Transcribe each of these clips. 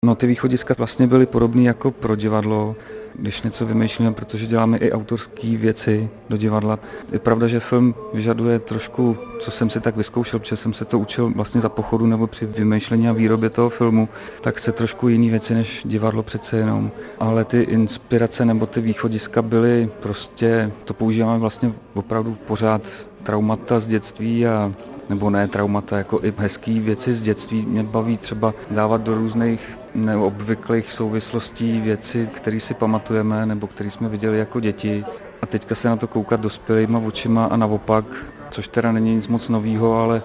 No, ty východiska vlastně byly podobné jako pro divadlo, když něco vymýšlíme, protože děláme i autorské věci do divadla. Je pravda, že film vyžaduje trošku, co jsem si tak vyzkoušel, protože jsem se to učil vlastně za pochodu nebo při vymýšlení a výrobě toho filmu, tak chce trošku jiný věci než divadlo přece jenom. Ale ty inspirace nebo ty východiska byly prostě, to používáme vlastně opravdu pořád, traumata z dětství a nebo ne traumata, jako i hezký věci z dětství. Mě baví třeba dávat do různých neobvyklých souvislostí věci, které si pamatujeme nebo které jsme viděli jako děti. A teďka se na to koukat dospělýma očima a naopak, což teda není nic moc novýho, ale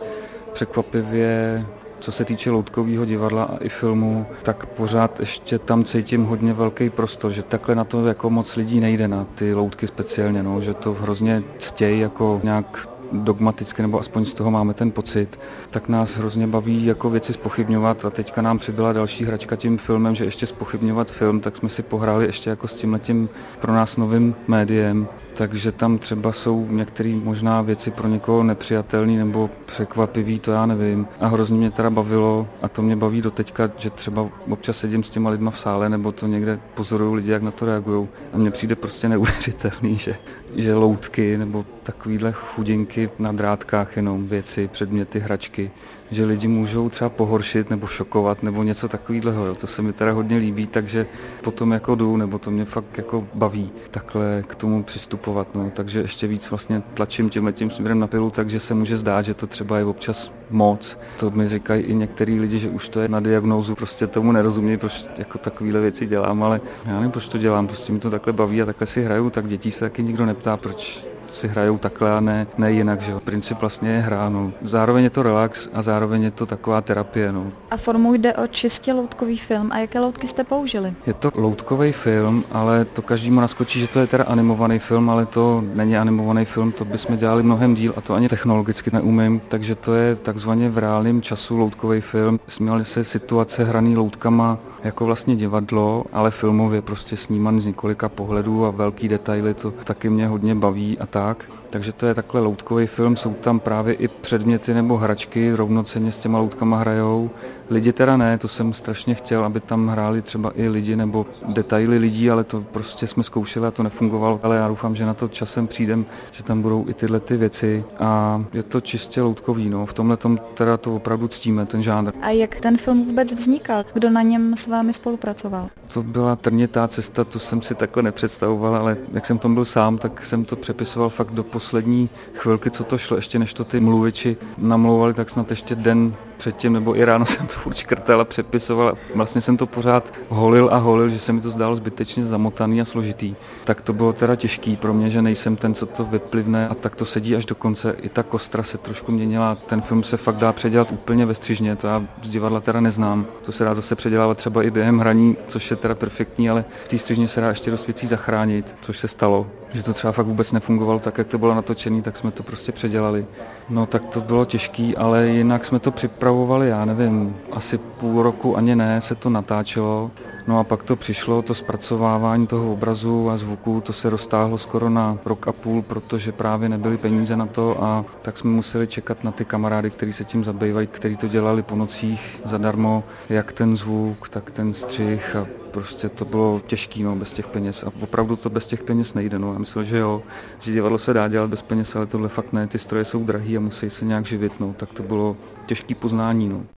překvapivě, co se týče loutkového divadla a i filmu, tak pořád ještě tam cítím hodně velký prostor, že takhle na to jako moc lidí nejde, na ty loutky speciálně, no, že to hrozně ctějí jako nějak dogmaticky, nebo aspoň z toho máme ten pocit, tak nás hrozně baví jako věci zpochybňovat a teďka nám přibyla další hračka tím filmem, že ještě zpochybňovat film, tak jsme si pohráli ještě jako s tímhletím pro nás novým médiem, takže tam třeba jsou některé možná věci pro někoho nepřijatelné nebo překvapivý, to já nevím. A hrozně mě teda bavilo a to mě baví doteďka, že třeba občas sedím s těma lidma v sále nebo to někde pozoruju lidi, jak na to reagují a mně přijde prostě neuvěřitelný, že loutky nebo takovýhle chudinky na drátkách jenom věci, předměty, hračky, že lidi můžou třeba pohoršit nebo šokovat nebo něco takového. To se mi teda hodně líbí, takže potom jako jdu, nebo to mě fakt jako baví takhle k tomu přistupovat. No. Takže ještě víc vlastně tlačím tímhletím směrem na pilu, takže se může zdát, že to třeba je občas moc. To mi říkají i některý lidi, že už to je na diagnózu, prostě tomu nerozumějí, proč jako takovéhle věci dělám, ale já nevím, proč to dělám, prostě mi to takhle baví a takhle si hraju, tak dětí se taky nikdo neptá, proč si hrajou takhle a ne jinak, že jo. Princip vlastně je hra, no. Zároveň je to relax a zároveň je to taková terapie, no. A formou jde o čistě loutkový film. A jaké loutky jste použili? Je to loutkový film, ale to každému naskočí, že to je teda animovaný film, ale to není animovaný film, to bychom dělali mnohem díl a to ani technologicky neumím, takže to je takzvaně v reálném času loutkový film. Směly se situace hraný loutkama jako vlastně divadlo, ale filmově prostě snímaný z několika pohledů a velký detaily, to taky mě hodně baví a tak. Takže to je takhle loutkový film, jsou tam právě i předměty nebo hračky, rovnocenně s těma loutkama hrajou. Lidi teda ne, to jsem strašně chtěl, aby tam hráli třeba i lidi nebo detaily lidí, ale to prostě jsme zkoušeli a to nefungovalo. Ale já doufám, že na to časem přijdem, že tam budou i tyhle ty věci a je to čistě loutkový, no. V tomhle tom teda to opravdu ctíme, ten žánr. A jak ten film vůbec vznikal? Kdo na něm s vámi spolupracoval? To byla trnitá cesta, to jsem si takhle nepředstavoval, ale jak jsem tam byl sám, tak jsem to přepisoval fakt do poslední chvilky, co to šlo, ještě než to ty mluviči namlouvali, tak snad ještě den předtím, nebo i ráno jsem to furt škrtal a přepisoval a vlastně jsem to pořád holil, že se mi to zdálo zbytečně zamotaný a složitý. Tak to bylo teda těžký pro mě, že nejsem ten, co to vyplivne a tak to sedí až do konce. I ta kostra se trošku měnila, ten film se fakt dá předělat úplně ve střižně, to já z divadla teda neznám. To se dá zase předělávat třeba i během hraní, což je teda perfektní, ale v té střižně se dá ještě dost věcí zachránit, což se stalo. Že to třeba fakt vůbec nefungovalo tak, jak to bylo natočený, tak jsme to prostě předělali. No tak to bylo těžký, ale jinak jsme to připravovali, já nevím, asi půl roku ani ne, se to natáčelo. No a pak to přišlo, to zpracovávání toho obrazu a zvuku, to se roztáhlo skoro na rok a půl, protože právě nebyly peníze na to a tak jsme museli čekat na ty kamarády, kteří se tím zabývají, kteří to dělali po nocích zadarmo, jak ten zvuk, tak ten střih a prostě to bylo těžký, no, bez těch peněz a opravdu to bez těch peněz nejde, no, já myslel, že jo, že divadlo se dá dělat bez peněz, ale tohle fakt ne, ty stroje jsou drahý a musí se nějak živit, no, tak to bylo těžký poznání, no.